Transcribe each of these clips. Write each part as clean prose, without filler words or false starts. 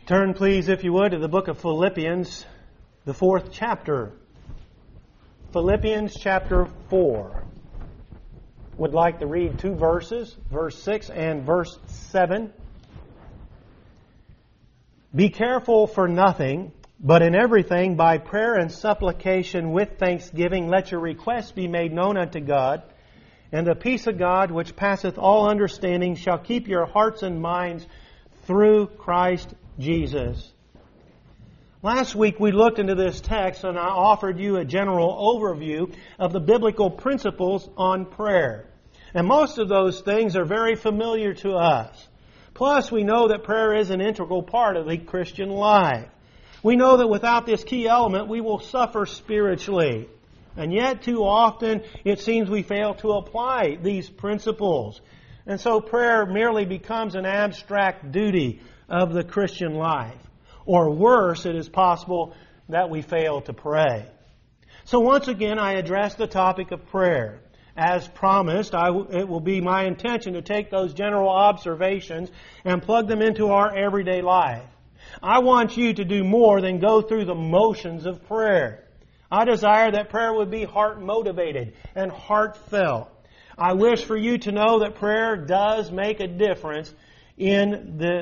Turn, please, if you would, to the book of Philippians, the 4th chapter. Philippians chapter 4. Would like to read two verses, verse 6 and verse 7. Be careful for nothing, but in everything by prayer and supplication with thanksgiving let your requests be made known unto God, and the peace of God which passeth all understanding shall keep your hearts and minds through Christ Jesus. Last week we looked into this text and I offered you a general overview of the biblical principles on prayer. And most of those things are very familiar to us. Plus we know that prayer is an integral part of the Christian life. We know that without this key element we will suffer spiritually. And yet too often it seems we fail to apply these principles. And so prayer merely becomes an abstract duty of the Christian life. Or worse, it is possible that we fail to pray. So once again, I address the topic of prayer. As promised, it will be my intention to take those general observations and plug them into our everyday life. I want you to do more than go through the motions of prayer. I desire that prayer would be heart-motivated and heartfelt. I wish for you to know that prayer does make a difference in the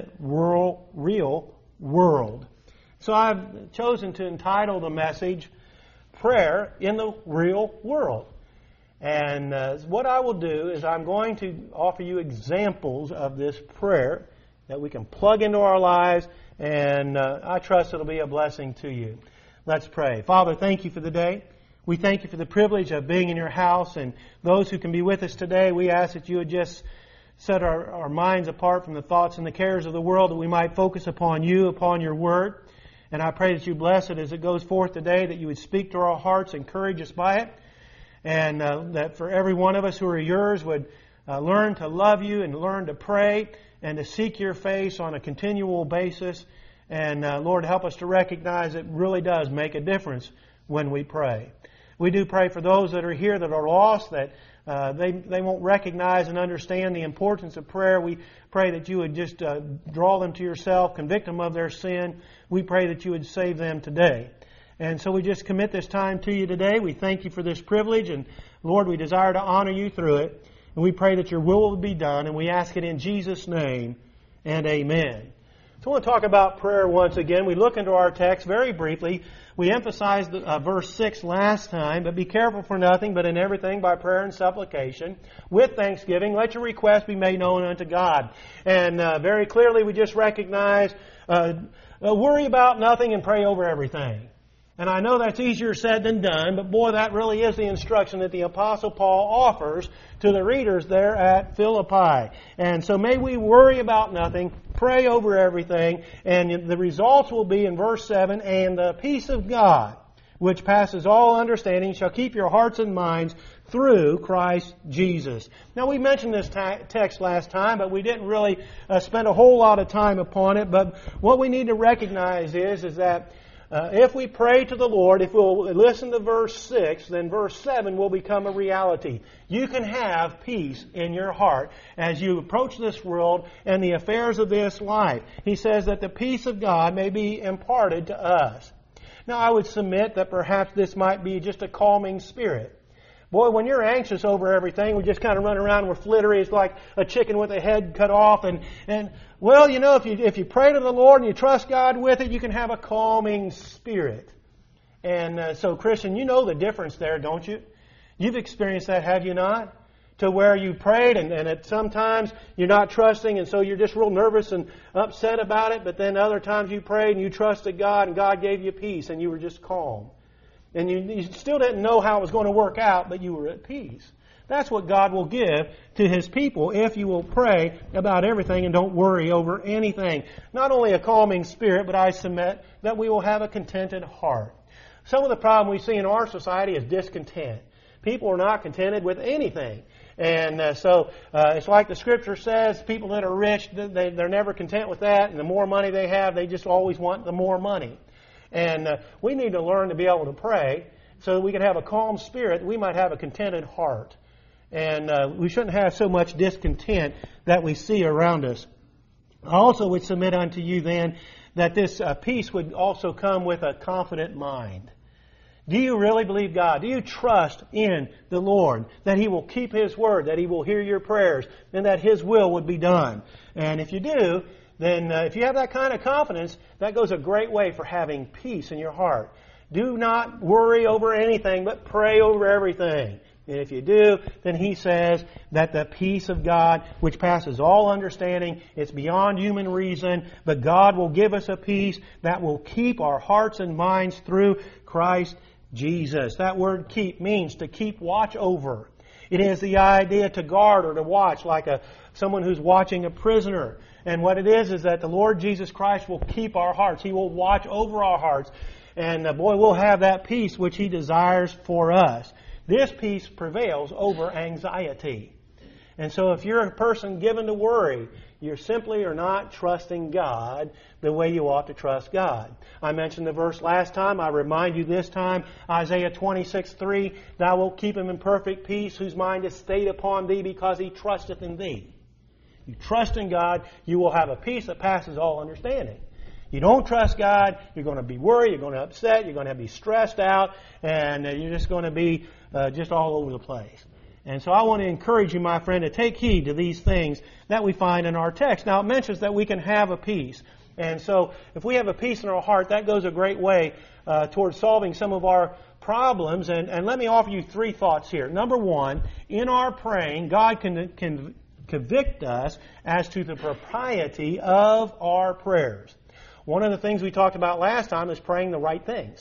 real world. So I've chosen to entitle the message, Prayer in the Real World. And what I will do is I'm going to offer you examples of this prayer that we can plug into our lives, and I trust it'll be a blessing to you. Let's pray. Father, thank you for the day. We thank you for the privilege of being in your house, and those who can be with us today, we ask that you would just set our minds apart from the thoughts and the cares of the world, that we might focus upon you, upon your word. And I pray that you bless it as it goes forth today, that you would speak to our hearts, encourage us by it, and that for every one of us who are yours would learn to love you and learn to pray and to seek your face on a continual basis. And Lord, help us to recognize it really does make a difference when we pray. We do pray for those that are here that are lost, that they won't recognize and understand the importance of prayer. We pray that you would just draw them to yourself, convict them of their sin. We pray that you would save them today. And so we just commit this time to you today. We thank you for this privilege, and Lord, we desire to honor you through it. And we pray that your will will be done, and we ask it in Jesus' name, and amen. So I want to talk about prayer once again. We look into our text very briefly. We emphasized verse 6 last time, but be careful for nothing, but in everything by prayer and supplication, with thanksgiving, let your requests be made known unto God. And very clearly we just recognize, worry about nothing and pray over everything. And I know that's easier said than done, but boy, that really is the instruction that the Apostle Paul offers to the readers there at Philippi. And so may we worry about nothing, pray over everything, and the results will be in verse 7, and the peace of God, which passes all understanding, shall keep your hearts and minds through Christ Jesus. Now, we mentioned this text last time, but we didn't really spend a whole lot of time upon it. But what we need to recognize is that if we pray to the Lord, if we'll listen to verse 6, then verse 7 will become a reality. You can have peace in your heart as you approach this world and the affairs of this life. He says that the peace of God may be imparted to us. Now, I would submit that perhaps this might be just a calming spirit. Boy, when you're anxious over everything, we just kind of run around, we're flittery. It's like a chicken with a head cut off. And well, you know, if you pray to the Lord and you trust God with it, you can have a calming spirit. And so, Christian, you know the difference there, don't you? You've experienced that, have you not? To where you prayed and sometimes you're not trusting, and so you're just real nervous and upset about it. But then other times you prayed and you trusted God and God gave you peace and you were just calm. And you still didn't know how it was going to work out, but you were at peace. That's what God will give to His people if you will pray about everything and don't worry over anything. Not only a calming spirit, but I submit that we will have a contented heart. Some of the problem we see in our society is discontent. People are not contented with anything. And so it's like the Scripture says, people that are rich, they're never content with that. And the more money they have, they just always want the more money. And we need to learn to be able to pray so that we can have a calm spirit, we might have a contented heart. And we shouldn't have so much discontent that we see around us. I also would submit unto you then that this peace would also come with a confident mind. Do you really believe God? Do you trust in the Lord that He will keep His word, that He will hear your prayers, and that His will would be done? And if you do, then if you have that kind of confidence, that goes a great way for having peace in your heart. Do not worry over anything, but pray over everything. And if you do, then He says that the peace of God, which passes all understanding, it's beyond human reason, but God will give us a peace that will keep our hearts and minds through Christ Jesus. That word keep means to keep watch over. It is the idea to guard or to watch, like someone who's watching a prisoner. And what it is that the Lord Jesus Christ will keep our hearts. He will watch over our hearts. And boy, we'll have that peace which He desires for us. This peace prevails over anxiety. And so if you're a person given to worry, you simply are not trusting God the way you ought to trust God. I mentioned the verse last time. I remind you this time, Isaiah 26:3, Thou wilt keep him in perfect peace, whose mind is stayed upon Thee, because he trusteth in Thee. You trust in God, you will have a peace that passes all understanding. You don't trust God, you're going to be worried, you're going to be upset, you're going to be stressed out, and you're just going to be just all over the place. And so I want to encourage you, my friend, to take heed to these things that we find in our text. Now, it mentions that we can have a peace. And so if we have a peace in our heart, that goes a great way towards solving some of our problems. And let me offer you three thoughts here. Number one, in our praying, God can convict us as to the propriety of our prayers. One of the things we talked about last time is praying the right things.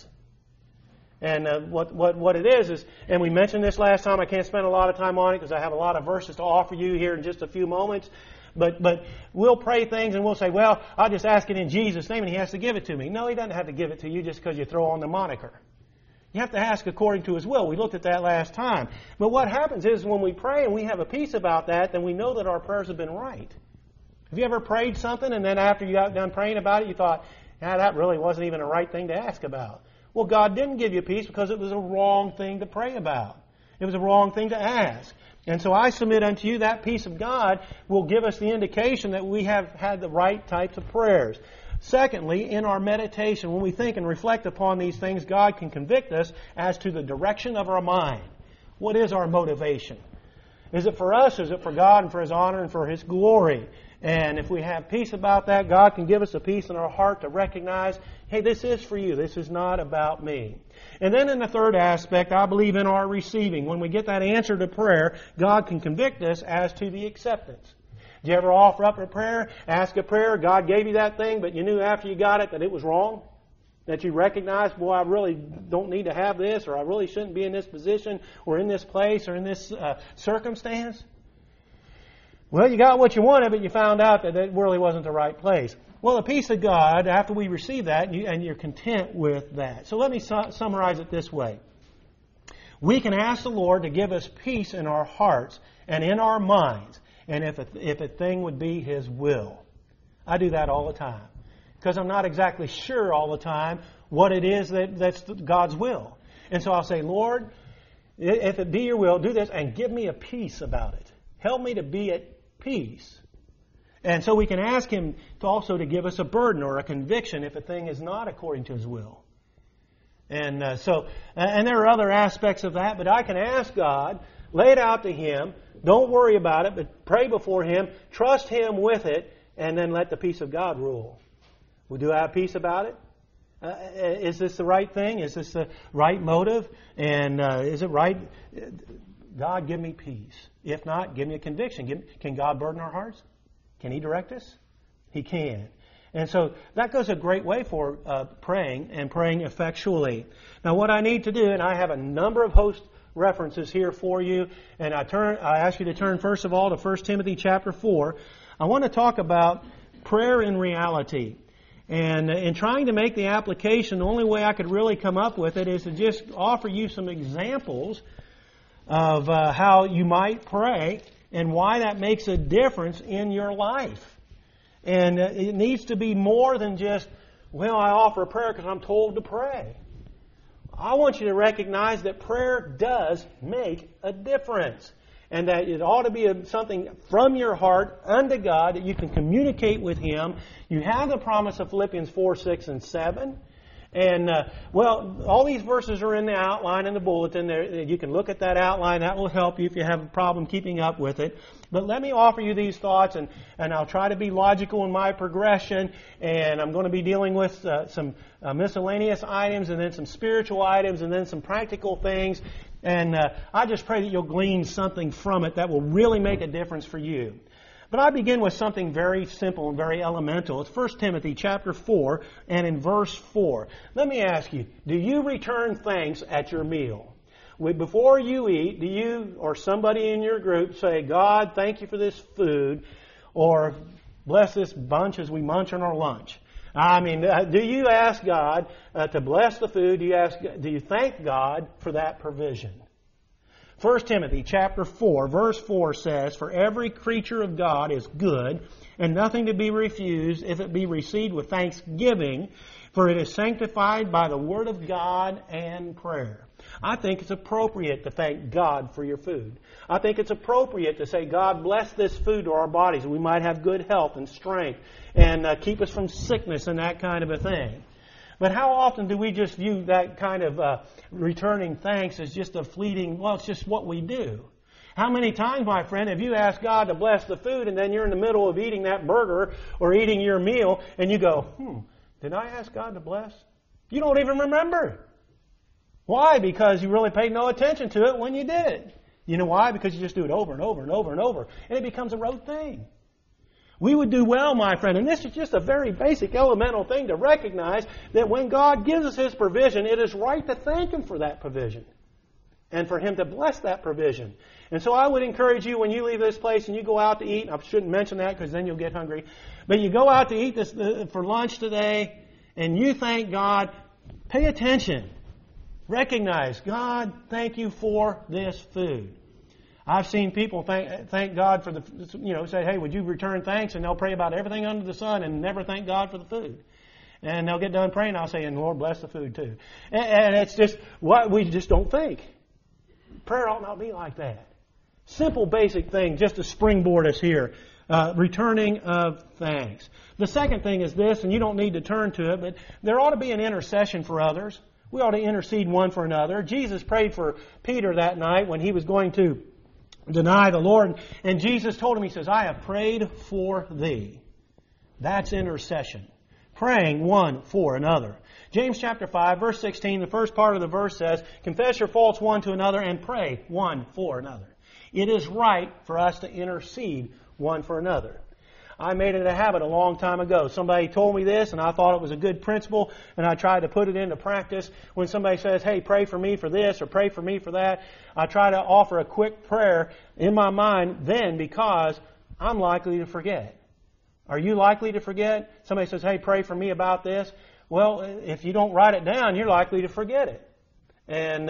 And what it is, and we mentioned this last time, I can't spend a lot of time on it because I have a lot of verses to offer you here in just a few moments. But we'll pray things and we'll say, well, I'll just ask it in Jesus' name and He has to give it to me. No, He doesn't have to give it to you just because you throw on the moniker. You have to ask according to His will. We looked at that last time. But what happens is when we pray and we have a peace about that, then we know that our prayers have been right. Have you ever prayed something and then after you got done praying about it, you thought, that really wasn't even a right thing to ask about? Well, God didn't give you peace because it was a wrong thing to pray about. It was a wrong thing to ask. And so I submit unto you that peace of God will give us the indication that we have had the right types of prayers. Secondly, in our meditation, when we think and reflect upon these things, God can convict us as to the direction of our mind. What is our motivation? Is it for us? Is it for God and for His honor and for His glory? And if we have peace about that, God can give us a peace in our heart to recognize, hey, this is for you. This is not about me. And then in the third aspect, I believe in our receiving. When we get that answer to prayer, God can convict us as to the acceptance. Did you ever offer up a prayer, ask a prayer, God gave you that thing, but you knew after you got it that it was wrong? That you recognized, boy, I really don't need to have this, or I really shouldn't be in this position, or in this place, or in this circumstance? Well, you got what you wanted, but you found out that it really wasn't the right place. Well, the peace of God, after we receive that, and you're content with that. So let me summarize it this way. We can ask the Lord to give us peace in our hearts and in our minds, and if a thing would be His will. I do that all the time, because I'm not exactly sure all the time what it is that's God's will. And so I'll say, Lord, if it be Your will, do this, and give me a peace about it. Help me to be at peace. And so we can ask Him to also to give us a burden or a conviction if a thing is not according to His will. And and there are other aspects of that, but I can ask God, lay it out to Him, don't worry about it, but pray before Him, trust Him with it, and then let the peace of God rule. Well, do I have peace about it? Is this the right thing? Is this the right motive? And is it right? God, give me peace. If not, give me a conviction. Can God burden our hearts? Can He direct us? He can. And so that goes a great way for praying and praying effectually. Now what I need to do, and I have a number of host references here for you, and I ask you to turn first of all to 1 Timothy chapter 4. I want to talk about prayer in reality. And in trying to make the application, the only way I could really come up with it is to just offer you some examples of how you might pray and why that makes a difference in your life. And it needs to be more than just, well, I offer a prayer because I'm told to pray. I want you to recognize that prayer does make a difference. and that it ought to be something from your heart unto God that you can communicate with Him. You have the promise of Philippians 4, 6, and 7. And, all these verses are in the outline in the bulletin. You can look at that outline. That will help you if you have a problem keeping up with it. But let me offer you these thoughts, and I'll try to be logical in my progression. And I'm going to be dealing with some miscellaneous items, and then some spiritual items, and then some practical things. And I just pray that you'll glean something from it that will really make a difference for you. But I begin with something very simple and very elemental. It's 1 Timothy chapter 4 and in verse 4. Let me ask you, do you return thanks at your meal? Before you eat, do you or somebody in your group say, God, thank you for this food, or bless this bunch as we munch on our lunch? I mean, do you ask God to bless the food? Do you thank God for that provision? 1 Timothy chapter 4, verse 4 says, For every creature of God is good, and nothing to be refused if it be received with thanksgiving, for it is sanctified by the word of God and prayer. I think it's appropriate to thank God for your food. I think it's appropriate to say, God, bless this food to our bodies, and we might have good health and strength, and keep us from sickness and that kind of a thing. But how often do we just view that kind of returning thanks as just a fleeting, it's just what we do? How many times, my friend, have you asked God to bless the food, and then you're in the middle of eating that burger or eating your meal, and you go, did I ask God to bless? You don't even remember. Why? Because you really paid no attention to it when you did it. You know why? Because you just do it over and over and over and over, and it becomes a rote thing. We would do well, my friend, and this is just a very basic, elemental thing to recognize that when God gives us His provision, it is right to thank Him for that provision and for Him to bless that provision. And so I would encourage you when you leave this place and you go out to eat, I shouldn't mention that because then you'll get hungry, but you go out to eat this for lunch today and you thank God, pay attention. Recognize, God, thank you for this food. I've seen people thank God for say, hey, would you return thanks? And they'll pray about everything under the sun and never thank God for the food. And they'll get done praying, I'll say, and Lord, bless the food too. And it's just what we just don't think. Prayer ought not be like that. Simple, basic thing, just to springboard us here. Returning of thanks. The second thing is this, and you don't need to turn to it, but there ought to be an intercession for others. We ought to intercede one for another. Jesus prayed for Peter that night when he was going to deny the Lord. And Jesus told him, He says, I have prayed for thee. That's intercession. Praying one for another. James chapter 5, verse 16, the first part of the verse says, confess your faults one to another and pray one for another. It is right for us to intercede one for another. I made it a habit a long time ago. Somebody told me this, and I thought it was a good principle, and I tried to put it into practice. When somebody says, hey, pray for me for this, or pray for me for that, I try to offer a quick prayer in my mind then, because I'm likely to forget. Are you likely to forget? Somebody says, hey, pray for me about this. Well, if you don't write it down, you're likely to forget it. And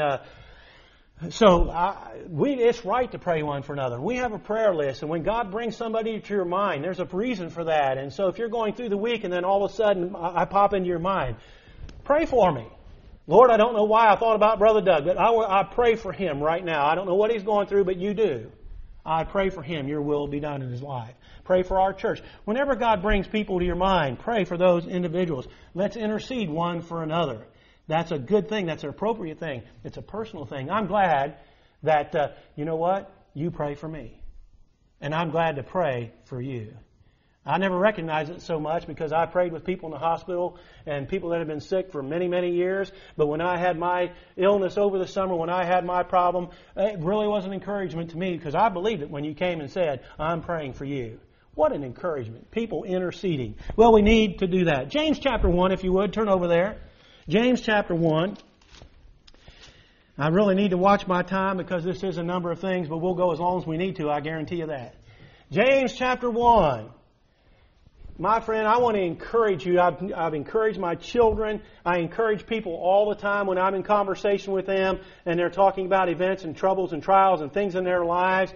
it's right to pray one for another. We have a prayer list, and when God brings somebody to your mind, there's a reason for that. And so if you're going through the week and then all of a sudden I pop into your mind, pray for me. Lord, I don't know why I thought about Brother Doug, but I pray for him right now. I don't know what he's going through, but you do. I pray for him. Your will be done in his life. Pray for our church. Whenever God brings people to your mind, pray for those individuals. Let's intercede one for another. That's a good thing. That's an appropriate thing. It's a personal thing. I'm glad that, you know what? You pray for me. And I'm glad to pray for you. I never recognized it so much because I prayed with people in the hospital and people that have been sick for many, many years. But when I had my illness over the summer, when I had my problem, it really was an encouragement to me because I believed it when you came and said, I'm praying for you. What an encouragement. People interceding. Well, we need to do that. James chapter 1, if you would, turn over there. James chapter 1. I really need to watch my time because this is a number of things, but we'll go as long as we need to, I guarantee you that. James chapter 1. My friend, I want to encourage you. I've encouraged my children. I encourage people all the time when I'm in conversation with them and they're talking about events and troubles and trials and things in their lives.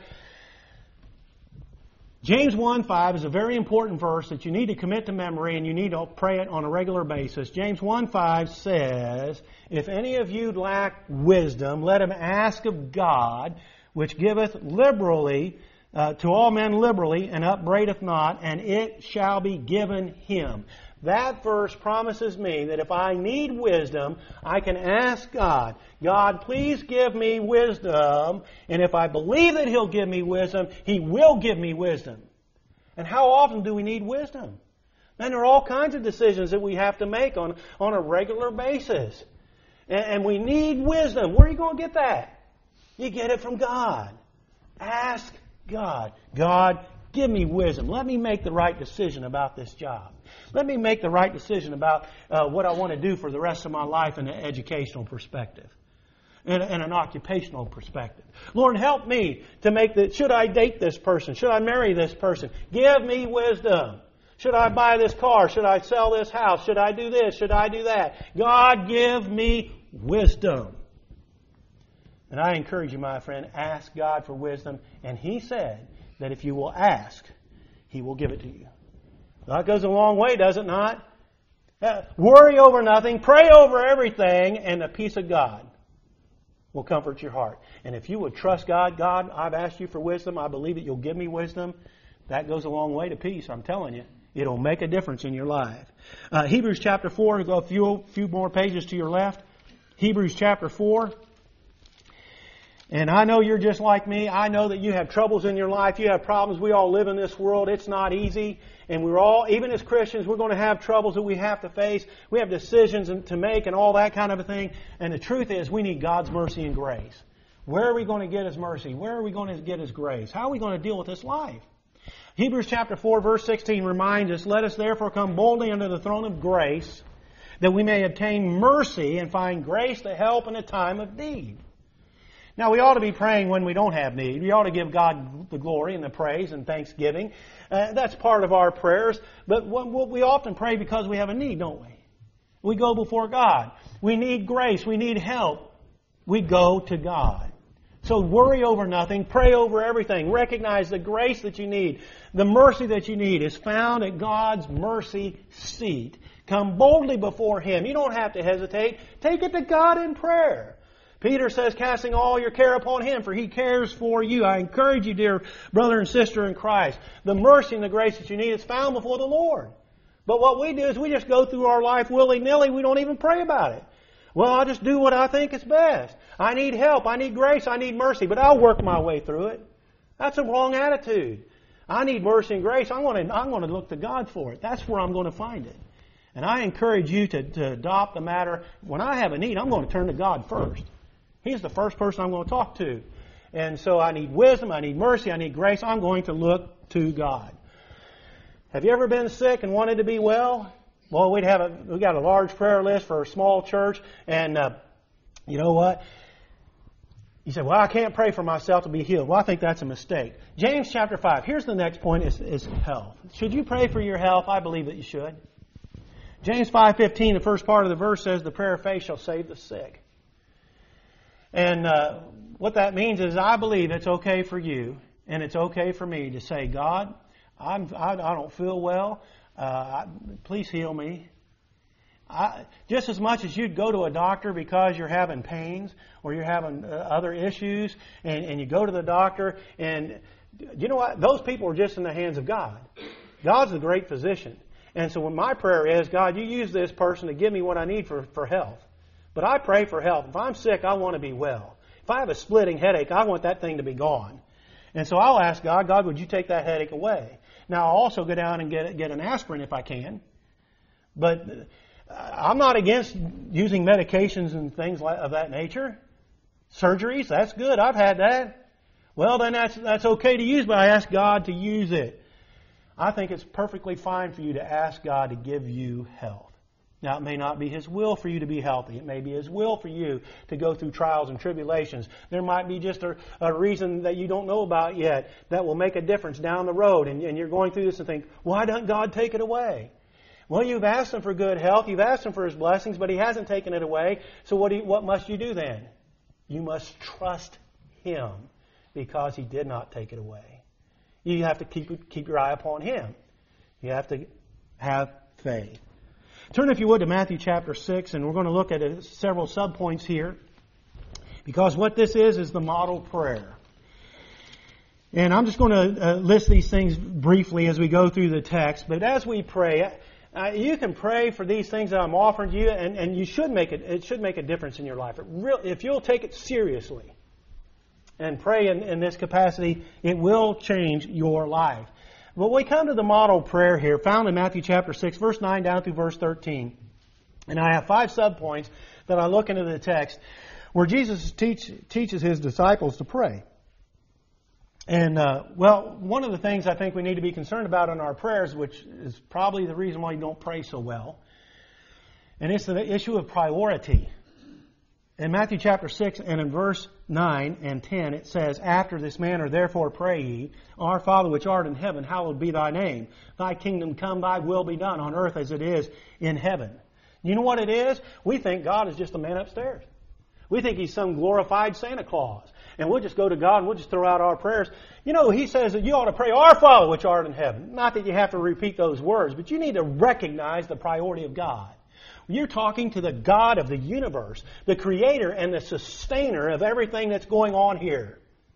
James 1:5 is a very important verse that you need to commit to memory and you need to pray it on a regular basis. James 1:5 says, if any of you lack wisdom, let him ask of God, which giveth liberally to all men liberally, and upbraideth not, and it shall be given him. That verse promises me that if I need wisdom, I can ask God, God, please give me wisdom. And if I believe that He'll give me wisdom, He will give me wisdom. And how often do we need wisdom? Man, there are all kinds of decisions that we have to make on a regular basis. And we need wisdom. Where are you going to get that? You get it from God. Ask God. God, give me wisdom. Let me make the right decision about this job. Let me make the right decision about what I want to do for the rest of my life in an educational perspective, in an occupational perspective. Lord, help me to make should I date this person? Should I marry this person? Give me wisdom. Should I buy this car? Should I sell this house? Should I do this? Should I do that? God, give me wisdom. And I encourage you, my friend, ask God for wisdom. And He said that if you will ask, He will give it to you. That goes a long way, does it not? Worry over nothing, pray over everything, and the peace of God will comfort your heart. And if you would trust God, God, I've asked you for wisdom, I believe that you'll give me wisdom, that goes a long way to peace, I'm telling you. It'll make a difference in your life. Hebrews chapter 4, go a few more pages to your left. Hebrews chapter 4. And I know you're just like me. I know that you have troubles in your life. You have problems. We all live in this world. It's not easy. And we're all, even as Christians, we're going to have troubles that we have to face. We have decisions to make and all that kind of a thing. And the truth is, we need God's mercy and grace. Where are we going to get His mercy? Where are we going to get His grace? How are we going to deal with this life? Hebrews chapter 4, verse 16 reminds us, let us therefore come boldly unto the throne of grace, that we may obtain mercy and find grace to help in a time of need. Now, we ought to be praying when we don't have need. We ought to give God the glory and the praise and thanksgiving. That's part of our prayers. But we often pray because we have a need, don't we? We go before God. We need grace. We need help. We go to God. So worry over nothing. Pray over everything. Recognize the grace that you need. The mercy that you need is found at God's mercy seat. Come boldly before Him. You don't have to hesitate. Take it to God in prayer. Peter says, casting all your care upon Him, for He cares for you. I encourage you, dear brother and sister in Christ, the mercy and the grace that you need is found before the Lord. But what we do is we just go through our life willy-nilly. We don't even pray about it. Well, I'll just do what I think is best. I need help. I need grace. I need mercy. But I'll work my way through it. That's a wrong attitude. I need mercy and grace. I'm going to look to God for it. That's where I'm going to find it. And I encourage you to adopt the matter. When I have a need, I'm going to turn to God first. He's the first person I'm going to talk to. And so I need wisdom, I need mercy, I need grace. I'm going to look to God. Have you ever been sick and wanted to be well? Well, we got a large prayer list for a small church. And you know what? You say, well, I can't pray for myself to be healed. Well, I think that's a mistake. James chapter 5. Here's the next point is health. Should you pray for your health? I believe that you should. James 5:15, the first part of the verse says, the prayer of faith shall save the sick. And what that means is I believe it's okay for you and it's okay for me to say, God, I don't feel well. Please heal me. Just as much as you'd go to a doctor because you're having pains or you're having other issues and you go to the doctor and you know what? Those people are just in the hands of God. God's the great physician. And so when my prayer is, God, you use this person to give me what I need for health. But I pray for health. If I'm sick, I want to be well. If I have a splitting headache, I want that thing to be gone. And so I'll ask God, God, would you take that headache away? Now, I'll also go down and get an aspirin if I can. But I'm not against using medications and things of that nature. Surgeries, that's good. I've had that. Well, then that's okay to use, but I ask God to use it. I think it's perfectly fine for you to ask God to give you health. Now, it may not be His will for you to be healthy. It may be His will for you to go through trials and tribulations. There might be just a reason that you don't know about yet that will make a difference down the road. And you're going through this and think, why doesn't God take it away? Well, you've asked Him for good health. You've asked Him for His blessings, but He hasn't taken it away. So what must you do then? You must trust Him because He did not take it away. You have to keep your eye upon Him. You have to have faith. Turn, if you would, to Matthew chapter 6, and we're going to look at several subpoints here. Because what this is the model prayer. And I'm just going to list these things briefly as we go through the text. But as we pray, you can pray for these things that I'm offering to you, and you should make it should make a difference in your life. If you'll take it seriously and pray in this capacity, it will change your life. But we come to the model prayer here, found in Matthew chapter 6, verse 9 down through verse 13. And I have 5 subpoints that I look into the text where Jesus teaches His disciples to pray. And, one of the things I think we need to be concerned about in our prayers, which is probably the reason why you don't pray so well, and it's the issue of priority. In Matthew chapter 6 and in verse 9 and 10, it says, "After this manner, therefore pray ye, Our Father which art in heaven, hallowed be thy name. Thy kingdom come, thy will be done on earth as it is in heaven." You know what it is? We think God is just a man upstairs. We think He's some glorified Santa Claus. And we'll just go to God and we'll just throw out our prayers. You know, He says that you ought to pray, "Our Father which art in heaven." Not that you have to repeat those words, but you need to recognize the priority of God. You're talking to the God of the universe, the creator and the sustainer of everything that's going on here.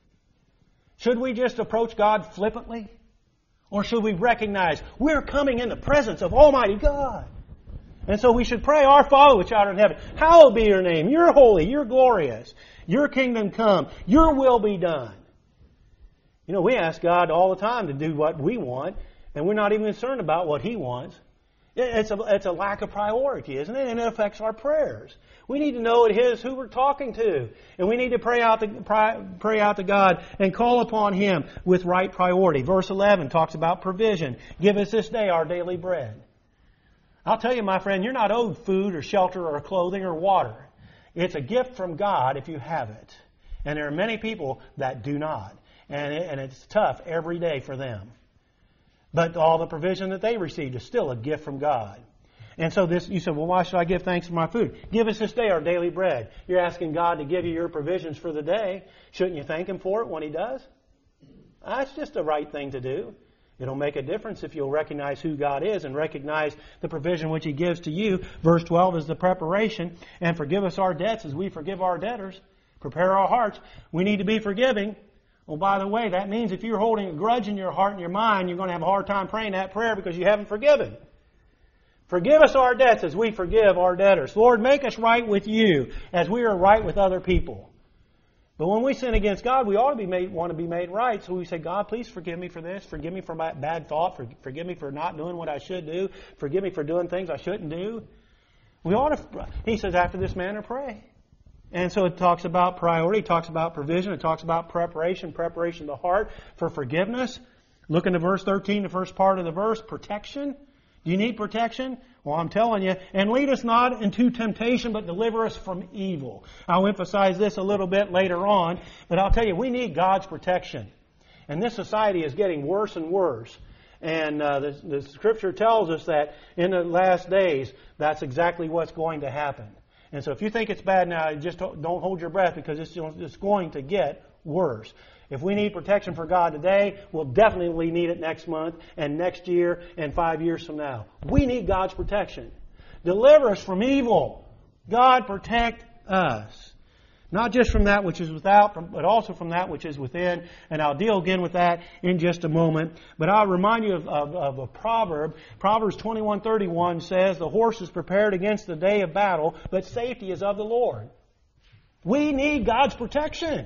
Should we just approach God flippantly? Or should we recognize we're coming in the presence of Almighty God? And so we should pray, "Our Father which art in heaven, hallowed be your name. You're holy, you're glorious. Your kingdom come, your will be done." You know, we ask God all the time to do what we want, and we're not even concerned about what He wants. It's a lack of priority, isn't it? And it affects our prayers. We need to know it is who we're talking to. And we need to pray out to God and call upon Him with right priority. Verse 11 talks about provision. "Give us this day our daily bread." I'll tell you, my friend, you're not owed food or shelter or clothing or water. It's a gift from God if you have it. And there are many people that do not. And it's tough every day for them. But all the provision that they received is still a gift from God. And so you said, "Well, why should I give thanks for my food?" Give us this day our daily bread. You're asking God to give you your provisions for the day. Shouldn't you thank Him for it when He does? That's just the right thing to do. It'll make a difference if you'll recognize who God is and recognize the provision which He gives to you. Verse 12 is the preparation. "And forgive us our debts as we forgive our debtors." Prepare our hearts. We need to be forgiving. Well, by the way, that means if you're holding a grudge in your heart and your mind, you're going to have a hard time praying that prayer because you haven't forgiven. "Forgive us our debts as we forgive our debtors." Lord, make us right with you as we are right with other people. But when we sin against God, we ought to want to be made right. So we say, "God, please forgive me for this. Forgive me for my bad thought. Forgive me for not doing what I should do. Forgive me for doing things I shouldn't do." We ought to. He says, "After this manner, pray." And so it talks about priority, it talks about provision, it talks about preparation of the heart for forgiveness. Look into verse 13, the first part of the verse, protection. Do you need protection? Well, I'm telling you, "And lead us not into temptation, but deliver us from evil." I'll emphasize this a little bit later on, but I'll tell you, we need God's protection. And this society is getting worse and worse. And the Scripture tells us that in the last days, that's exactly what's going to happen. And so if you think it's bad now, just don't hold your breath because it's going to get worse. If we need protection for God today, we'll definitely need it next month and next year and 5 years from now. We need God's protection. Deliver us from evil. God, protect us. Not just from that which is without, but also from that which is within. And I'll deal again with that in just a moment. But I'll remind you of a proverb. Proverbs 21:31 says, "The horse is prepared against the day of battle, but safety is of the Lord." We need God's protection.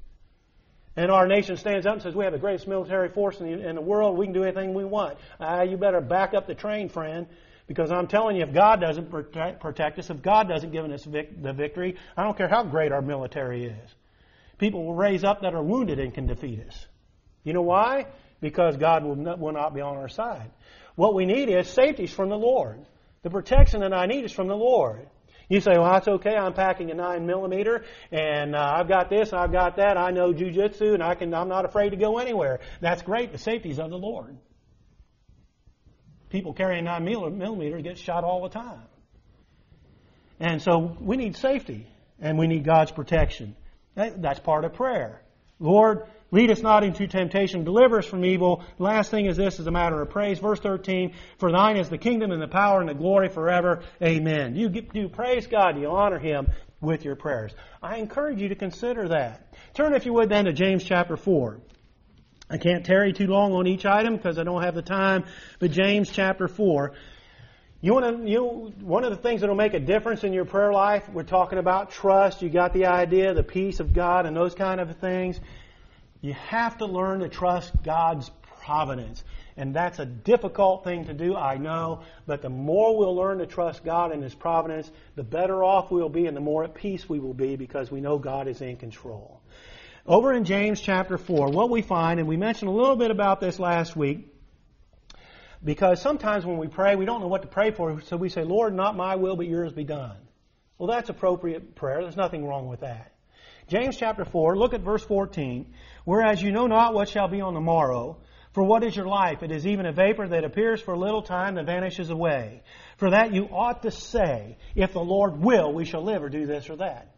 And our nation stands up and says, "We have the greatest military force in the world. We can do anything we want." You better back up the train, friend. Because I'm telling you, if God doesn't protect us, if God doesn't give us the victory, I don't care how great our military is. People will raise up that are wounded and can defeat us. You know why? Because God will not be on our side. What we need is safety from the Lord. The protection that I need is from the Lord. You say, "Well, that's okay. I'm packing a 9mm, and I've got this, I've got that. I know jujitsu, and I'm not afraid to go anywhere." That's great. The safety is of the Lord. People carrying 9mm get shot all the time. And so we need safety, and we need God's protection. That's part of prayer. Lord, lead us not into temptation, deliver us from evil. The last thing is this, is a matter of praise. Verse 13, "For thine is the kingdom and the power and the glory forever. Amen." You praise God, you honor Him with your prayers. I encourage you to consider that. Turn, if you would, then to James chapter 4. I can't tarry too long on each item because I don't have the time, but James chapter 4. One of the things that will make a difference in your prayer life, we're talking about trust. You got the idea, the peace of God and those kind of things. You have to learn to trust God's providence. And that's a difficult thing to do, I know. But the more we'll learn to trust God and His providence, the better off we'll be and the more at peace we will be because we know God is in control. Over in James chapter 4, what we find, and we mentioned a little bit about this last week, because sometimes when we pray, we don't know what to pray for, so we say, Lord, not my will, but yours be done. Well, that's appropriate prayer. There's nothing wrong with that. James chapter 4, look at verse 14. Whereas you know not what shall be on the morrow, for what is your life? It is even a vapor that appears for a little time and vanishes away. For that you ought to say, if the Lord will, we shall live or do this or that.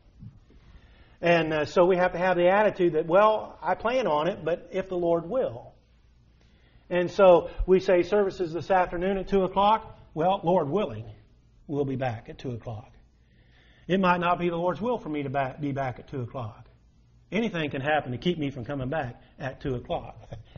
And so we have to have the attitude that, well, I plan on it, but if the Lord will. And so we say services this afternoon at 2 o'clock. Well, Lord willing, we'll be back at 2 o'clock. It might not be the Lord's will for me to be back at 2 o'clock. Anything can happen to keep me from coming back at 2 o'clock.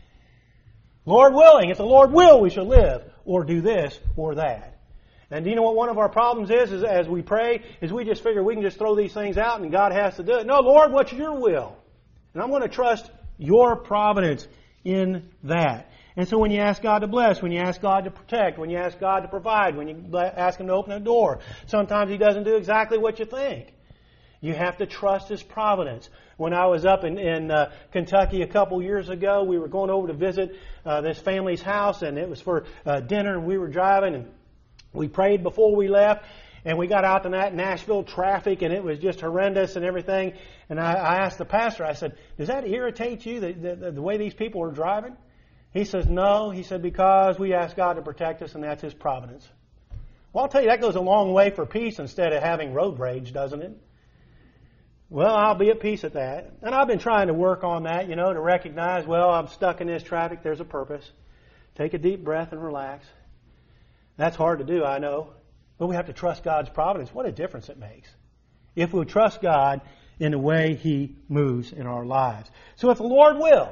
Lord willing, if the Lord will, we shall live, or do this or that. And do you know what one of our problems is as we pray, is we just figure we can just throw these things out and God has to do it. No, Lord, what's your will? And I'm going to trust your providence in that. And so when you ask God to bless, when you ask God to protect, when you ask God to provide, when you ask Him to open a door, sometimes He doesn't do exactly what you think. You have to trust His providence. When I was up in Kentucky a couple years ago, we were going over to visit this family's house, and it was for dinner, and we were driving, and we prayed before we left, and we got out to that Nashville traffic, and it was just horrendous and everything. And I asked the pastor, I said, does that irritate you, the way these people are driving? He says, no. He said, because we ask God to protect us, and that's His providence. Well, I'll tell you, that goes a long way for peace instead of having road rage, doesn't it? Well, I'll be at peace at that. And I've been trying to work on that, to recognize, well, I'm stuck in this traffic. There's a purpose. Take a deep breath and relax. That's hard to do, I know. But we have to trust God's providence. What a difference it makes. If we trust God in the way He moves in our lives. So if the Lord will,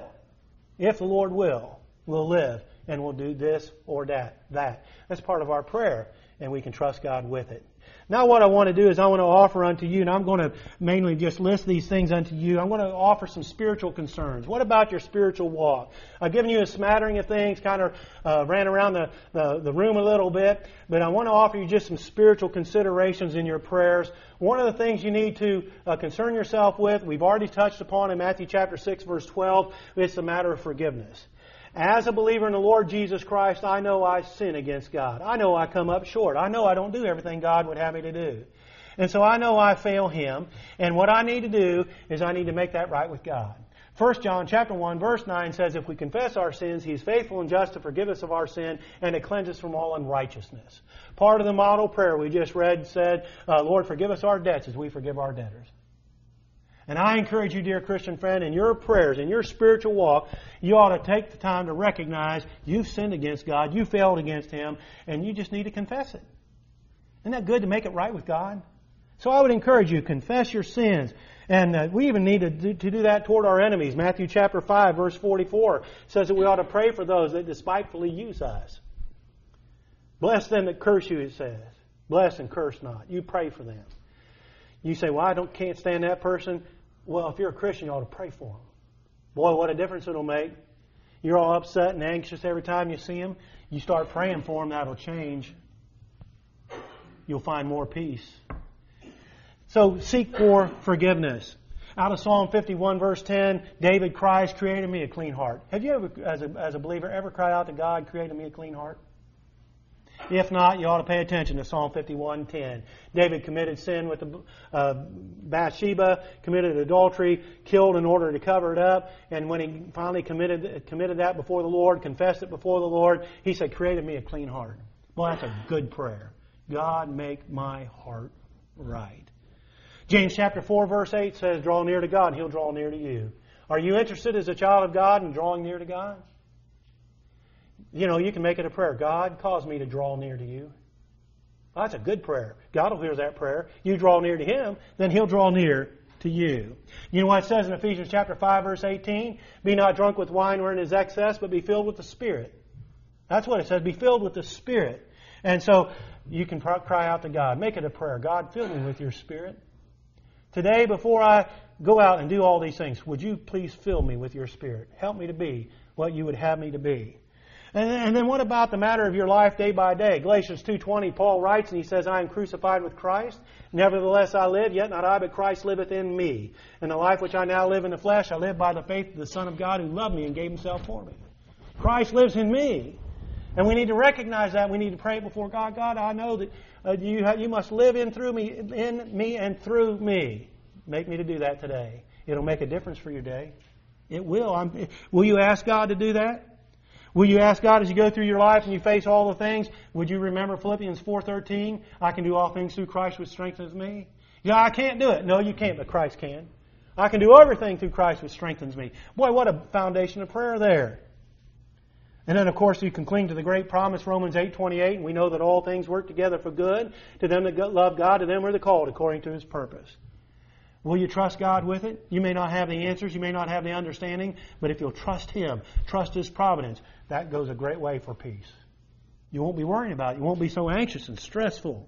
we'll live and we'll do this or that. That's part of our prayer, and we can trust God with it. Now what I want to do is I want to offer unto you, and I'm going to mainly just list these things unto you. I'm going to offer some spiritual concerns. What about your spiritual walk? I've given you a smattering of things, kind of ran around the room a little bit, but I want to offer you just some spiritual considerations in your prayers. One of the things you need to concern yourself with, we've already touched upon in Matthew chapter 6, verse 12, it's the matter of forgiveness. As a believer in the Lord Jesus Christ, I know I sin against God. I know I come up short. I know I don't do everything God would have me to do. And so I know I fail Him. And what I need to do is I need to make that right with God. 1 John chapter 1 verse 9 says, if we confess our sins, He is faithful and just to forgive us of our sin and to cleanse us from all unrighteousness. Part of the model prayer we just read said, Lord, forgive us our debts as we forgive our debtors. And I encourage you, dear Christian friend, in your prayers, in your spiritual walk, you ought to take the time to recognize you've sinned against God, you failed against Him, and you just need to confess it. Isn't that good to make it right with God? So I would encourage you, confess your sins. And we even need to do that toward our enemies. Matthew chapter 5, verse 44 says that we ought to pray for those that despitefully use us. Bless them that curse you, it says. Bless and curse not. You pray for them. You say, well, I can't stand that person. Well, if you're a Christian, you ought to pray for them. Boy, what a difference it'll make. You're all upset and anxious every time you see them. You start praying for them, that'll change. You'll find more peace. So seek for forgiveness. Out of Psalm 51, verse 10, David cries, create in me a clean heart. Have you ever, as a believer, ever cried out to God, create in me a clean heart? If not, you ought to pay attention to Psalm 51:10. David committed sin with Bathsheba, committed adultery, killed in order to cover it up, and when he finally committed that before the Lord, confessed it before the Lord, he said, create in me a clean heart. Well, that's a good prayer. God, make my heart right. James chapter 4, verse 8 says, draw near to God and He'll draw near to you. Are you interested as a child of God in drawing near to God? You can make it a prayer. God, cause me to draw near to you. Well, that's a good prayer. God will hear that prayer. You draw near to Him, then He'll draw near to you. You know what it says in Ephesians chapter 5, verse 18? Be not drunk with wine wherein is excess, but be filled with the Spirit. That's what it says. Be filled with the Spirit. And so you can cry out to God. Make it a prayer. God, fill me with your Spirit. Today, before I go out and do all these things, would you please fill me with your Spirit? Help me to be what you would have me to be. And then what about the matter of your life day by day? Galatians 2:20, Paul writes, and he says, I am crucified with Christ. Nevertheless I live, yet not I, but Christ liveth in me. And the life which I now live in the flesh, I live by the faith of the Son of God who loved me and gave himself for me. Christ lives in me. And we need to recognize that. We need to pray before God. God, I know that you must live in me and through me. Make me to do that today. It'll make a difference for your day. It will. Will you ask God to do that? Will you ask God as you go through your life and you face all the things, would you remember Philippians 4:13? I can do all things through Christ which strengthens me. Yeah, I can't do it. No, you can't, but Christ can. I can do everything through Christ which strengthens me. Boy, what a foundation of prayer there. And then, of course, you can cling to the great promise, Romans 8:28, and we know that all things work together for good to them that love God, to them who are called according to His purpose. Will you trust God with it? You may not have the answers, you may not have the understanding, but if you'll trust Him, trust His providence, that goes a great way for peace. You won't be worrying about it. You won't be so anxious and stressful.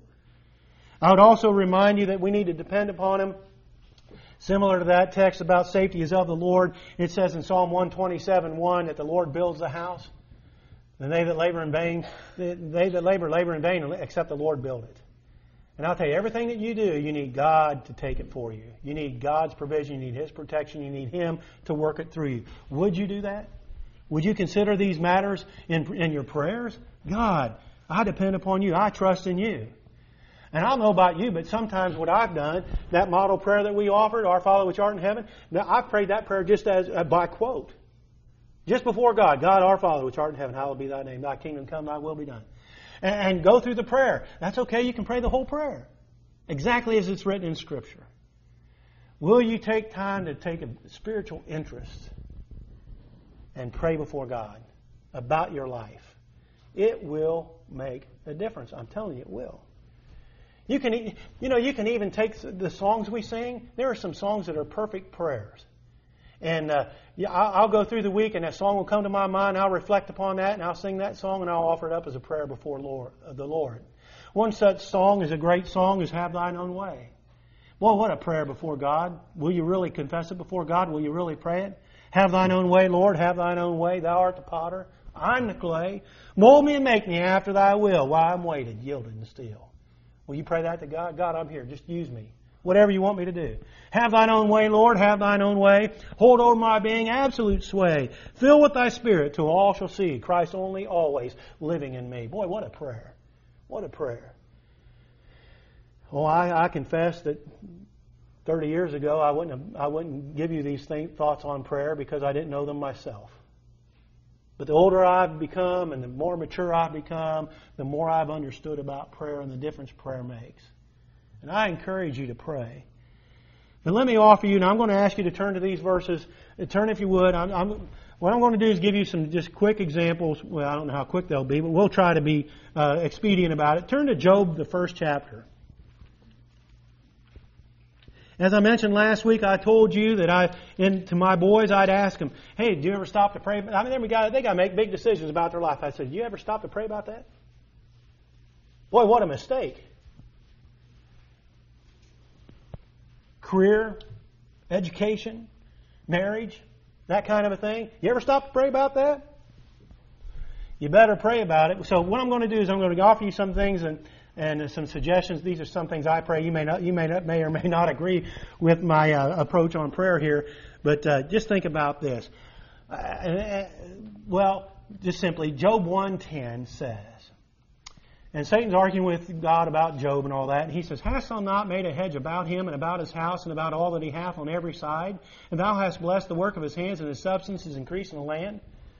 I would also remind you that we need to depend upon Him. Similar to that text about safety is of the Lord, it says in Psalm 127:1 that the Lord builds the house. And they that labor in vain, labor in vain, except the Lord build it. And I'll tell you, everything that you do, you need God to take it for you. You need God's provision, you need His protection, you need Him to work it through you. Would you do that? Would you consider these matters in your prayers? God, I depend upon you. I trust in you. And I don't know about you, but sometimes what I've done, that model prayer that we offered, Our Father which art in heaven, I've prayed that prayer just as by quote. Just before God, God our Father which art in heaven, hallowed be thy name. Thy kingdom come, thy will be done. And go through the prayer. That's okay, you can pray the whole prayer. Exactly as it's written in Scripture. Will you take time to take a spiritual interest and pray before God about your life? It will make a difference. I'm telling you, it will. You can even take the songs we sing. There are some songs that are perfect prayers. And I'll go through the week and a song will come to my mind. I'll reflect upon that and I'll sing that song and I'll offer it up as a prayer before the Lord. One such song is a great song is Have Thine Own Way. Boy, what a prayer before God. Will you really confess it before God? Will you really pray it? Have Thine own way, Lord, have Thine own way. Thou art the potter, I'm the clay. Mold me and make me after Thy will while I'm waiting, yielded and still. Will you pray that to God? God, I'm here. Just use me. Whatever you want me to do. Have Thine own way, Lord. Have Thine own way. Hold over my being absolute sway. Fill with Thy Spirit till all shall see Christ only, always living in me. Boy, what a prayer. What a prayer. Oh, I confess that 30 years ago I wouldn't give you these thoughts on prayer because I didn't know them myself. But the older I've become and the more mature I've become, the more I've understood about prayer and the difference prayer makes. And I encourage you to pray. But let me offer you, and I'm going to ask you to turn to these verses. Turn if you would. What I'm going to do is give you some just quick examples. Well, I don't know how quick they'll be, but we'll try to be expedient about it. Turn to Job, the 1st chapter. As I mentioned last week, I told you that to my boys, I'd ask them, hey, do you ever stop to pray? I mean, they got to make big decisions about their life. I said, do you ever stop to pray about that? Boy, what a mistake. Career, education, marriage, that kind of a thing. You ever stop to pray about that? You better pray about it. So what I'm going to do is I'm going to offer you some things and some suggestions. These are some things I pray. You may or may not agree with my approach on prayer here, but just think about this. Just simply, Job 1:10 says, and Satan's arguing with God about Job and all that. And he says, hast thou not made a hedge about him and about his house and about all that he hath on every side? And thou hast blessed the work of his hands, and his substance is increased in the land.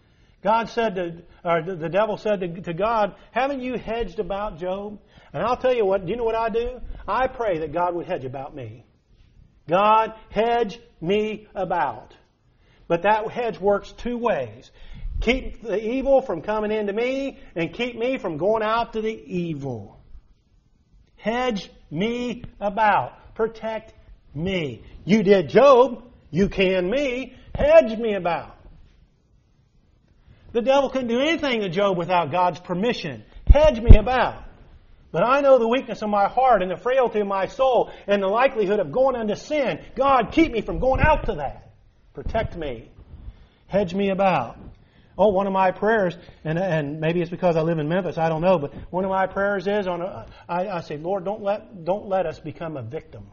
The devil said to God, haven't you hedged about Job? And I'll tell you what, do you know what I do? I pray that God would hedge about me. God, hedge me about. But that hedge works two ways. Keep the evil from coming into me and keep me from going out to the evil. Hedge me about. Protect me. You did Job. You can me. Hedge me about. The devil couldn't do anything to Job without God's permission. Hedge me about. But I know the weakness of my heart and the frailty of my soul and the likelihood of going into sin. God, keep me from going out to that. Protect me. Hedge me about. Oh, one of my prayers, and maybe it's because I live in Memphis, I don't know, but one of my prayers is, I say, Lord, don't let us become a victim.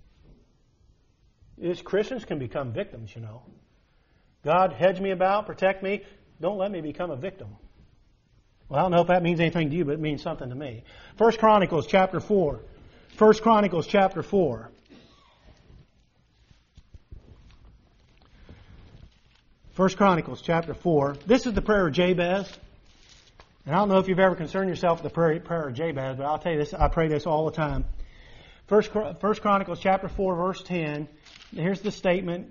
Christians can become victims, you know. God, hedge me about, protect me. Don't let me become a victim. Well, I don't know if that means anything to you, but it means something to me. 1 Chronicles chapter 4. 1 Chronicles chapter 4. 1 Chronicles chapter 4. This is the prayer of Jabez. And I don't know if you've ever concerned yourself with the prayer of Jabez, but I'll tell you this, I pray this all the time. 1 Chronicles chapter 4, verse 10. Here's the statement.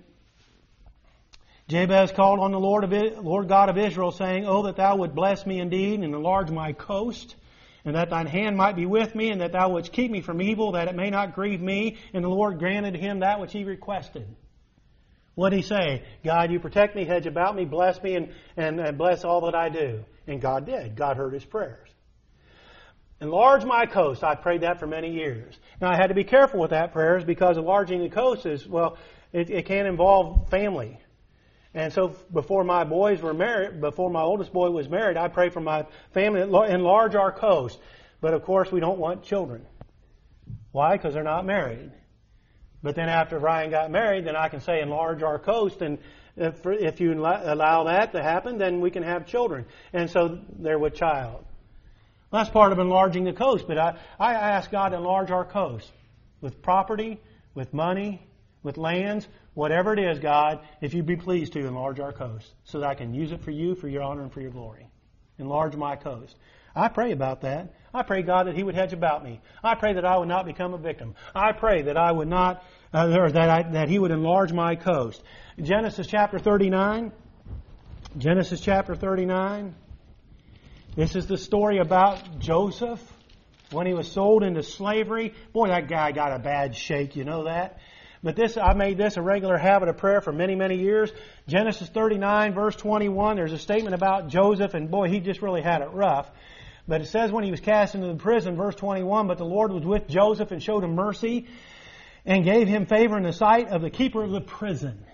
Jabez called on the Lord God of Israel, saying, Oh, that thou would bless me indeed, and enlarge my coast, and that thine hand might be with me, and that thou wouldst keep me from evil, that it may not grieve me. And the Lord granted him that which he requested. What did he say? God, you protect me, hedge about me, bless me, and bless all that I do. And God did. God heard his prayers. Enlarge my coast. I prayed that for many years. Now, I had to be careful with that prayers because enlarging the coast is, well, it can involve family. And so before my boys were married, before my oldest boy was married, I prayed for my family, enlarge our coast. But of course, we don't want children. Why? Because they're not married. But then after Ryan got married, then I can say enlarge our coast. And if you allow that to happen, then we can have children. And so they're with child. Well, that's part of enlarging the coast. But I ask God to enlarge our coast with property, with money, with lands, whatever it is, God, if you be pleased to enlarge our coast so that I can use it for you, for your honor, and for your glory. Enlarge my coast. I pray about that. I pray, God, that he would hedge about me. I pray that I would not become a victim. I pray that I would not, that he would enlarge my coast. Genesis chapter 39. Genesis chapter 39. This is the story about Joseph when he was sold into slavery. Boy, that guy got a bad shake, you know that? But I made this a regular habit of prayer for many, many years. Genesis 39, verse 21, there's a statement about Joseph, and boy, he just really had it rough. But it says when he was cast into the prison, verse 21, but the Lord was with Joseph and showed him mercy and gave him favor in the sight of the keeper of the prison.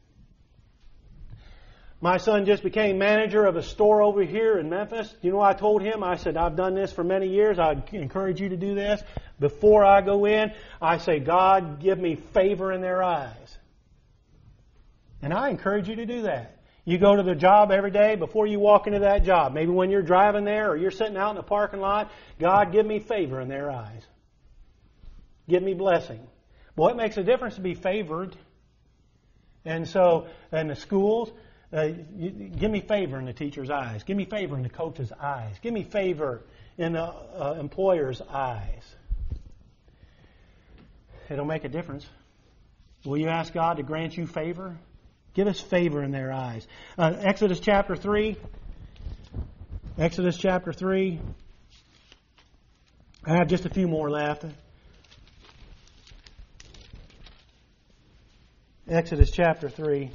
My son just became manager of a store over here in Memphis. You know what I told him? I said, I've done this for many years. I encourage you to do this. Before I go in, I say, God, give me favor in their eyes. And I encourage you to do that. You go to the job every day before you walk into that job. Maybe when you're driving there or you're sitting out in the parking lot, God, give me favor in their eyes. Give me blessing. Boy, it makes a difference to be favored. And so, in the schools, give me favor in the teacher's eyes. Give me favor in the coach's eyes. Give me favor in the employer's eyes. It'll make a difference. Will you ask God to grant you favor? Give us favor in their eyes. Exodus chapter 3. Exodus chapter 3. I have just a few more left. Exodus chapter 3.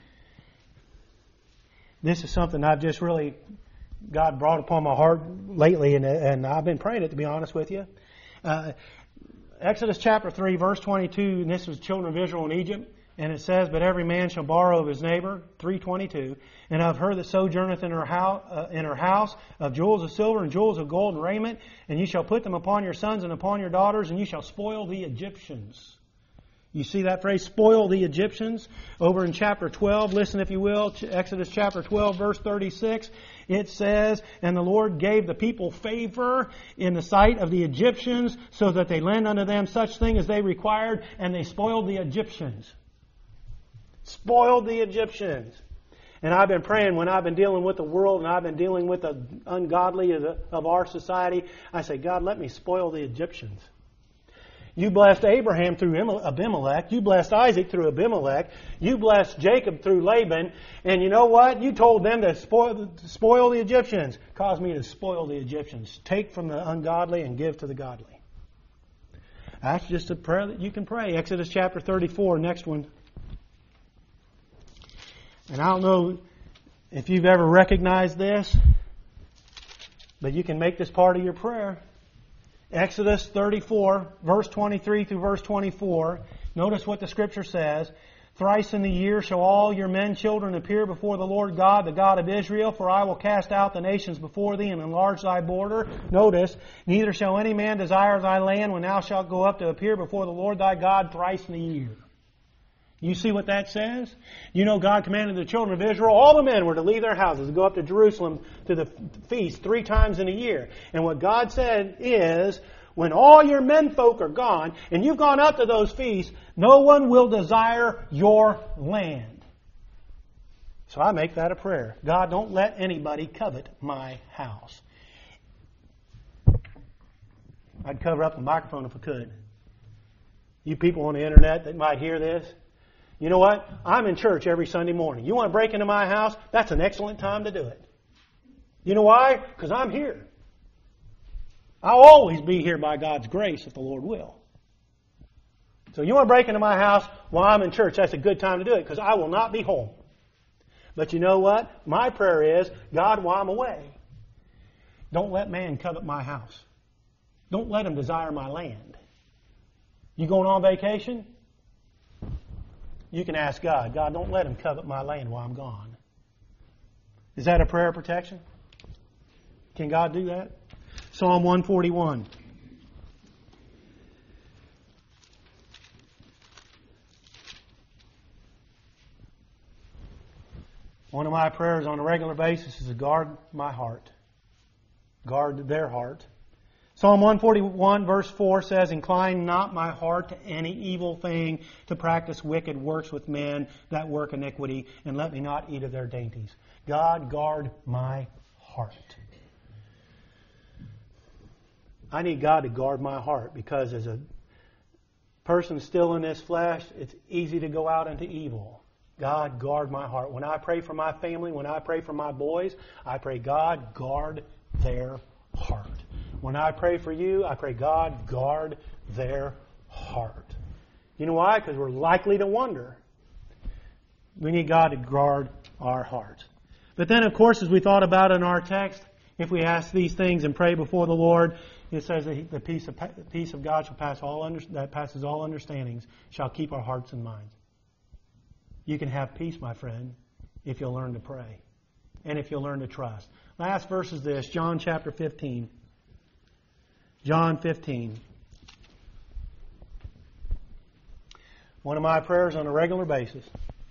This is something I've just really, God brought upon my heart lately, and I've been praying it, to be honest with you. Exodus chapter 3, verse 22, and this was the children of Israel in Egypt, and it says, but every man shall borrow of his neighbor, 3:22, and of her that sojourneth in her house, of jewels of silver and jewels of gold and raiment, and you shall put them upon your sons and upon your daughters, and you shall spoil the Egyptians. You see that phrase, spoil the Egyptians, over in chapter 12. Listen, if you will, Exodus chapter 12, verse 36. It says, and the Lord gave the people favor in the sight of the Egyptians, so that they lent unto them such thing as they required, and they spoiled the Egyptians. Spoiled the Egyptians. And I've been praying when I've been dealing with the world and I've been dealing with the ungodly of our society, I say, God, let me spoil the Egyptians. You blessed Abraham through Abimelech. You blessed Isaac through Abimelech. You blessed Jacob through Laban. And you know what? You told them to spoil the Egyptians. Cause me to spoil the Egyptians. Take from the ungodly and give to the godly. That's just a prayer that you can pray. Exodus chapter 34, next one. And I don't know if you've ever recognized this, but you can make this part of your prayer. Exodus 34, verse 23 through verse 24. Notice what the Scripture says. Thrice in the year shall all your men children appear before the Lord God, the God of Israel, for I will cast out the nations before thee and enlarge thy border. Notice, neither shall any man desire thy land when thou shalt go up to appear before the Lord thy God thrice in the year. You see what that says? You know God commanded the children of Israel, all the men were to leave their houses and go up to Jerusalem to the feast 3 times in a year. And what God said is, when all your menfolk are gone, and you've gone up to those feasts, no one will desire your land. So I make that a prayer. God, don't let anybody covet my house. I'd cover up the microphone if I could. You people on the internet that might hear this, you know what? I'm in church every Sunday morning. You want to break into my house? That's an excellent time to do it. You know why? Because I'm here. I'll always be here by God's grace if the Lord will. So you want to break into my house while I'm in church? That's a good time to do it because I will not be home. But you know what? My prayer is, God, while I'm away, don't let man covet my house. Don't let him desire my land. You going on vacation? You can ask God, God, don't let him covet my land while I'm gone. Is that a prayer of protection? Can God do that? Psalm 141. One of my prayers on a regular basis is to guard my heart. Guard their heart. Psalm 141 verse 4 says, Incline not my heart to any evil thing, to practice wicked works with men that work iniquity, and let me not eat of their dainties. God, guard my heart. I need God to guard my heart because as a person still in this flesh, it's easy to go out into evil. God, guard my heart. When I pray for my family, when I pray for my boys, I pray, God, guard their heart. When I pray for you, I pray, God, guard their heart. You know why? Because we're likely to wander. We need God to guard our hearts. But then, of course, as we thought about in our text, if we ask these things and pray before the Lord, it says that the peace of God that passes all understandings shall keep our hearts and minds. You can have peace, my friend, if you'll learn to pray and if you'll learn to trust. Last verse is this, John chapter 15. John 15. One of my prayers on a regular basis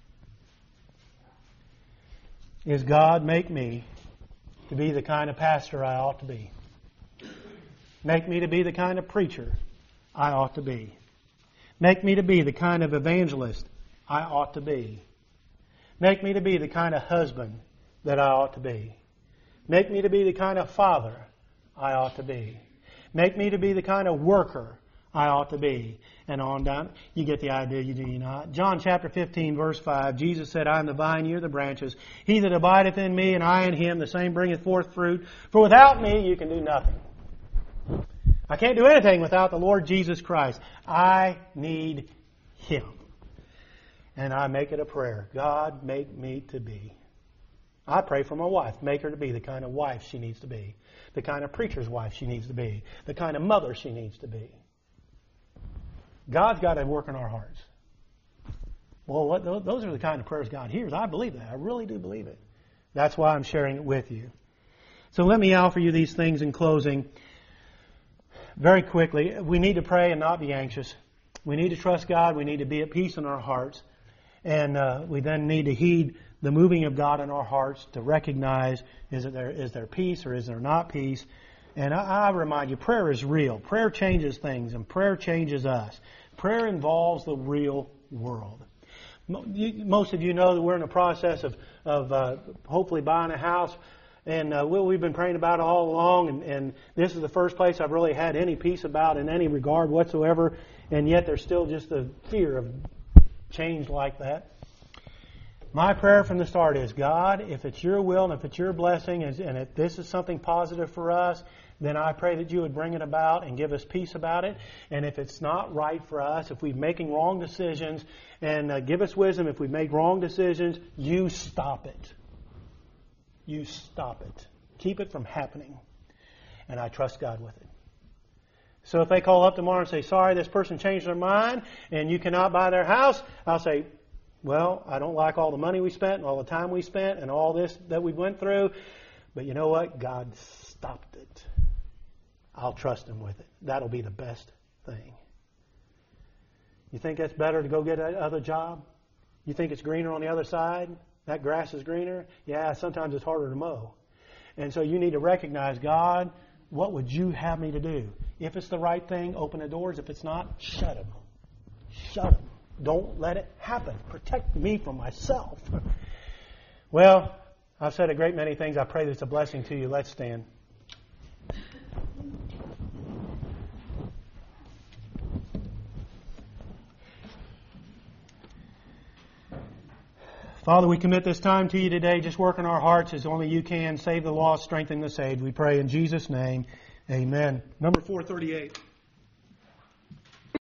is, God, make me to be the kind of pastor I ought to be. Make me to be the kind of preacher I ought to be. Make me to be the kind of evangelist I ought to be. Make me to be the kind of husband that I ought to be. Make me to be the kind of father I ought to be. Make me to be the kind of worker I ought to be. And on down. You get the idea, do you not? John chapter 15, verse 5, Jesus said, I am the vine, ye are the branches. He that abideth in me, and I in him, the same bringeth forth fruit. For without me, you can do nothing. I can't do anything without the Lord Jesus Christ. I need Him. And I make it a prayer. God, make me to be. I pray for my wife. Make her to be the kind of wife she needs to be. The kind of preacher's wife she needs to be. The kind of mother she needs to be. God's got to work in our hearts. Well, those are the kind of prayers God hears. I believe that. I really do believe it. That's why I'm sharing it with you. So let me offer you these things in closing. Very quickly, we need to pray and not be anxious. We need to trust God. We need to be at peace in our hearts. And we then need to heed the moving of God in our hearts to recognize, is there peace or is there not peace? And I remind you, prayer is real. Prayer changes things and prayer changes us. Prayer involves the real world. Most of you know that we're in the process of hopefully buying a house. And we've been praying about it all along. And this is the first place I've really had any peace about in any regard whatsoever. And yet there's still just the fear of change like that. My prayer from the start is, God, if it's your will and if it's your blessing and if this is something positive for us, then I pray that you would bring it about and give us peace about it. And if it's not right for us, if we're making wrong decisions, and give us wisdom if we make wrong decisions, you stop it. You stop it. Keep it from happening. And I trust God with it. So if they call up tomorrow and say, sorry, this person changed their mind and you cannot buy their house, I'll say, well, I don't like all the money we spent and all the time we spent and all this that we went through. But you know what? God stopped it. I'll trust Him with it. That'll be the best thing. You think it's better to go get another job? You think it's greener on the other side? That grass is greener? Yeah, sometimes it's harder to mow. And so you need to recognize, God, what would you have me to do? If it's the right thing, open the doors. If it's not, shut them. Shut them. Don't let it happen. Protect me from myself. Well, I've said a great many things. I pray that it's a blessing to you. Let's stand. Father, we commit this time to you today. Just work in our hearts as only you can. Save the lost, strengthen the saved. We pray in Jesus' name. Amen. Number 438.